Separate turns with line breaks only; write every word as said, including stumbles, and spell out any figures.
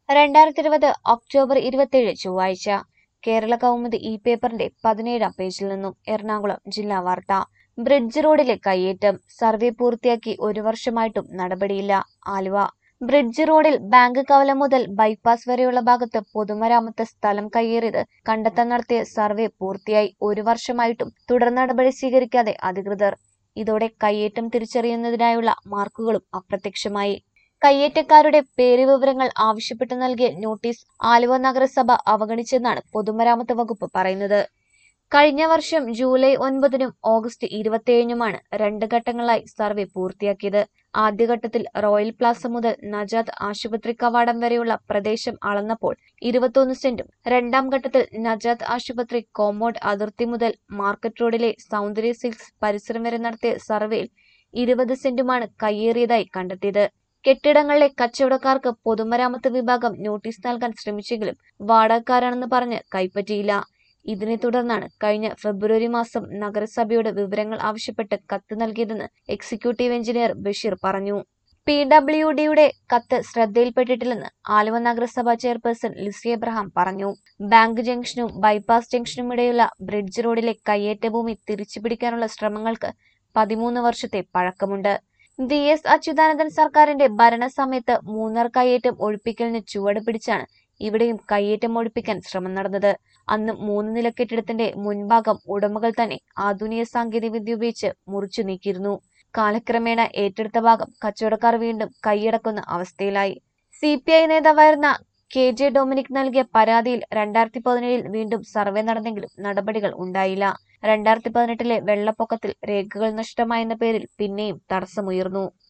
രണ്ടായിരത്തി ഇരുപത് ഒക്ടോബർ ഇരുപത്തിയേഴ് ചൊവ്വാഴ്ച കേരള കൗമുദി ഇ പേപ്പറിന്റെ പതിനേഴാം പേജിൽ നിന്നും എറണാകുളം ജില്ലാ വാർത്ത. ബ്രിഡ്ജ് റോഡിലെ കയ്യേറ്റം സർവേ പൂർത്തിയാക്കി ഒരു വർഷമായിട്ടും നടപടിയില്ല. ആലുവ. ബ്രിഡ്ജ് റോഡിൽ ബാങ്ക് കവല മുതൽ ബൈപ്പാസ് വരെയുള്ള ഭാഗത്ത് പൊതുമരാമത്ത് സ്ഥലം കയ്യേറിയത് കണ്ടെത്താൻ നടത്തിയ സർവേ പൂർത്തിയായി ഒരു വർഷമായിട്ടും തുടർ നടപടി സ്വീകരിക്കാതെ അധികൃതർ. ഇതോടെ കയ്യേറ്റം തിരിച്ചറിയുന്നതിനായുള്ള മാർക്കുകളും അപ്രത്യക്ഷമായി. കയ്യേറ്റക്കാരുടെ പേര് വിവരങ്ങൾ ആവശ്യപ്പെട്ട് നൽകിയ നോട്ടീസ് ആലുവ നഗരസഭ അവഗണിച്ചെന്നാണ് പൊതുമരാമത്ത് വകുപ്പ് പറയുന്നത്. കഴിഞ്ഞ വർഷം ജൂലൈ ഒൻപതിനും ഓഗസ്റ്റ് ഇരുപത്തിയേഴിനുമാണ് രണ്ട് ഘട്ടങ്ങളായി സർവേ പൂർത്തിയാക്കിയത്. ആദ്യഘട്ടത്തിൽ റോയൽ പ്ലാസ മുതൽ നജാത്ത് ആശുപത്രി കവാടം വരെയുള്ള പ്രദേശം അളന്നപ്പോൾ ഇരുപത്തൊന്ന് സെന്റും, രണ്ടാം ഘട്ടത്തിൽ നജാത്ത് ആശുപത്രി കോമ്പൗണ്ട് അതിർത്തി മുതൽ മാർക്കറ്റ് റോഡിലെ സൗന്ദര്യ സിൽക്സ് പരിസരം വരെ നടത്തിയ സർവേയിൽ ഇരുപത് സെന്റുമാണ് കയ്യേറിയതായി കണ്ടെത്തിയത്. കെട്ടിടങ്ങളിലെ കച്ചവടക്കാർക്ക് പൊതുമരാമത്ത് വിഭാഗം നോട്ടീസ് നൽകാൻ ശ്രമിച്ചെങ്കിലും വാടകക്കാരാണെന്ന് പറഞ്ഞ് കൈപ്പറ്റിയില്ല. ഇതിനെ തുടർന്നാണ് കഴിഞ്ഞ ഫെബ്രുവരി മാസം നഗരസഭയോട് വിവരങ്ങൾ ആവശ്യപ്പെട്ട് കത്ത് നൽകിയതെന്ന് എക്സിക്യൂട്ടീവ് എഞ്ചിനീയർ ബഷീർ പറഞ്ഞു. പി ഡബ്ല്യു ഡിയുടെ കത്ത് ശ്രദ്ധയിൽപ്പെട്ടിട്ടില്ലെന്ന് ആലുവ നഗരസഭ ചെയർപേഴ്സൺ ലിസി എബ്രഹാം പറഞ്ഞു. ബാങ്ക് ജംഗ്ഷനും ബൈപ്പാസ് ജംഗ്ഷനും ഇടയിലുള്ള ബ്രിഡ്ജ് റോഡിലെ കയ്യേറ്റ ഭൂമി തിരിച്ചുപിടിക്കാനുള്ള ശ്രമങ്ങൾക്ക് പതിമൂന്ന് വർഷത്തെ പഴക്കമുണ്ട്. വി എസ് അച്യുതാനന്ദൻ സർക്കാരിന്റെ ഭരണസമയത്ത് മൂന്നാർ കയ്യേറ്റം ഒഴിപ്പിക്കലിന് ചുവട് പിടിച്ചാണ് ഇവിടെയും കയ്യേറ്റം ഒഴിപ്പിക്കാൻ ശ്രമം നടന്നത്. അന്ന് മൂന്ന് നില കെട്ടിടത്തിന്റെ മുൻഭാഗം ഉടമകൾ തന്നെ ആധുനിക സാങ്കേതിക വിദ്യ ഉപയോഗിച്ച് മുറിച്ചു നീക്കിയിരുന്നു. കാലക്രമേണ ഏറ്റെടുത്ത ഭാഗം കച്ചവടക്കാർ വീണ്ടും കൈയടക്കുന്ന അവസ്ഥയിലായി. സി പി ഐ നേതാവായിരുന്ന കെ ജെ ഡൊമിനിക് നൽകിയ പരാതിയിൽ രണ്ടായിരത്തി പതിനേഴിൽ വീണ്ടും സർവേ നടന്നെങ്കിലും നടപടികൾ ഉണ്ടായില്ല. രണ്ടായിരത്തി പതിനെട്ടിലെ വെള്ളപ്പൊക്കത്തിൽ രേഖകൾ നഷ്ടമായെന്ന പേരിൽ പിന്നെയും തടസ്സമുയർന്നു.